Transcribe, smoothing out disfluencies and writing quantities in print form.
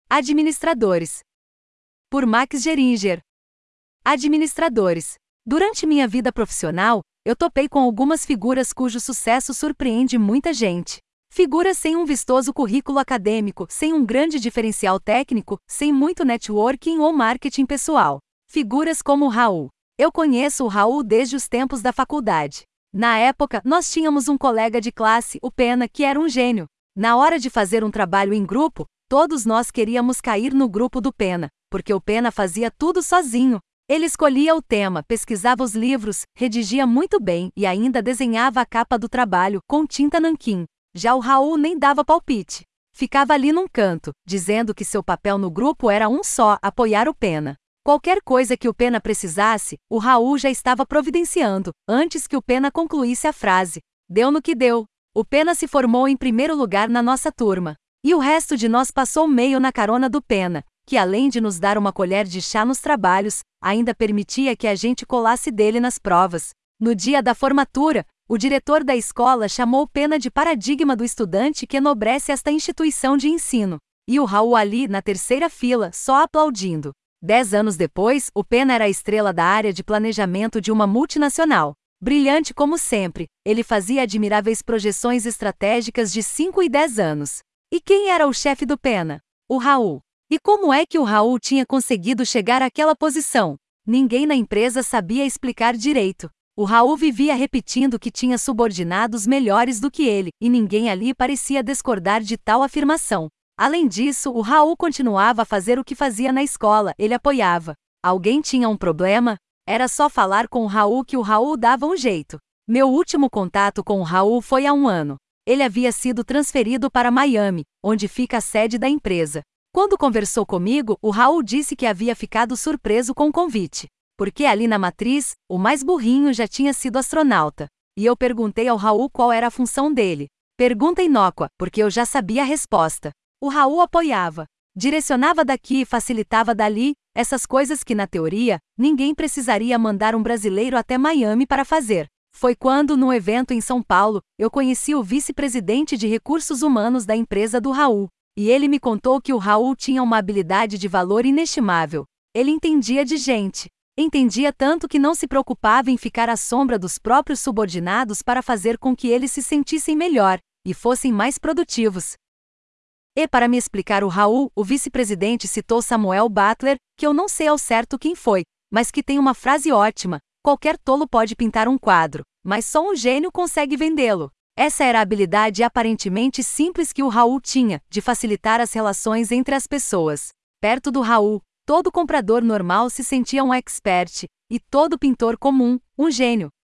Administradores. Por Max Geringer. Administradores. Durante minha vida profissional, eu topei com algumas figuras cujo sucesso surpreende muita gente. Figuras sem um vistoso currículo acadêmico, sem um grande diferencial técnico, sem muito networking ou marketing pessoal. Figuras como o Raul. Eu conheço o Raul desde os tempos da faculdade. Na época, nós tínhamos um colega de classe, o Pena, que era um gênio. Na hora de fazer um trabalho em grupo, todos nós queríamos cair no grupo do Pena, porque o Pena fazia tudo sozinho. Ele escolhia o tema, pesquisava os livros, redigia muito bem e ainda desenhava a capa do trabalho com tinta nanquim. Já o Raul nem dava palpite. Ficava ali num canto, dizendo que seu papel no grupo era um só, apoiar o Pena. Qualquer coisa que o Pena precisasse, o Raul já estava providenciando, antes que o Pena concluísse a frase. Deu no que deu. O Pena se formou em primeiro lugar na nossa turma. E o resto de nós passou meio na carona do Pena, que além de nos dar uma colher de chá nos trabalhos, ainda permitia que a gente colasse dele nas provas. No dia da formatura, o diretor da escola chamou o Pena de paradigma do estudante que enobrece esta instituição de ensino. E o Raul ali, na terceira fila, só aplaudindo. 10 anos depois, o Pena era a estrela da área de planejamento de uma multinacional. Brilhante como sempre, ele fazia admiráveis projeções estratégicas de 5 e 10 anos. E quem era o chefe do Pena? O Raul. E como é que o Raul tinha conseguido chegar àquela posição? Ninguém na empresa sabia explicar direito. O Raul vivia repetindo que tinha subordinados melhores do que ele, e ninguém ali parecia discordar de tal afirmação. Além disso, o Raul continuava a fazer o que fazia na escola, ele apoiava. Alguém tinha um problema? Era só falar com o Raul que o Raul dava um jeito. Meu último contato com o Raul foi há 1 ano. Ele havia sido transferido para Miami, onde fica a sede da empresa. Quando conversou comigo, o Raul disse que havia ficado surpreso com o convite. Porque ali na matriz, o mais burrinho já tinha sido astronauta. E eu perguntei ao Raul qual era a função dele. Pergunta inócua, porque eu já sabia a resposta. O Raul apoiava. Direcionava daqui e facilitava dali, essas coisas que na teoria, ninguém precisaria mandar um brasileiro até Miami para fazer. Foi quando, num evento em São Paulo, eu conheci o vice-presidente de recursos humanos da empresa do Raul. E ele me contou que o Raul tinha uma habilidade de valor inestimável. Ele entendia de gente. Entendia tanto que não se preocupava em ficar à sombra dos próprios subordinados para fazer com que eles se sentissem melhor e fossem mais produtivos. E para me explicar o Raul, o vice-presidente citou Samuel Butler, que eu não sei ao certo quem foi, mas que tem uma frase ótima: qualquer tolo pode pintar um quadro, mas só um gênio consegue vendê-lo. Essa era a habilidade aparentemente simples que o Raul tinha, de facilitar as relações entre as pessoas. Perto do Raul, todo comprador normal se sentia um expert, e todo pintor comum, um gênio.